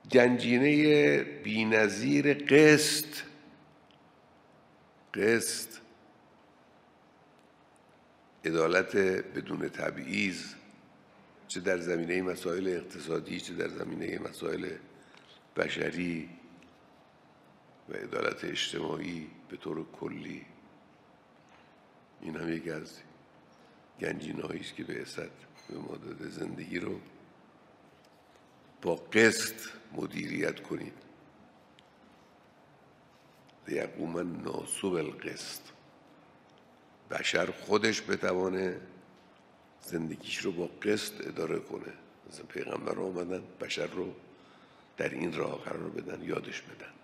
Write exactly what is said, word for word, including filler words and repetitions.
گنجینه بی‌نظیر قسط قسط عدالت بدون تبعیض، چه در زمینه مسائل اقتصادی چه در زمینه مسائل بشری و عدالت اجتماعی به طور کلی، این هم یکی از گنجینه‌هایی است که بعثت به ما داده. زندگی رو با قسط مدیریت کنید. لیقوم الناس بالقسط. بشر خودش بتوانه زندگیش رو با قسط اداره کنه. مثلا پیغمبر آمدن بشر رو در این راه قرار بدن، یادش بدن.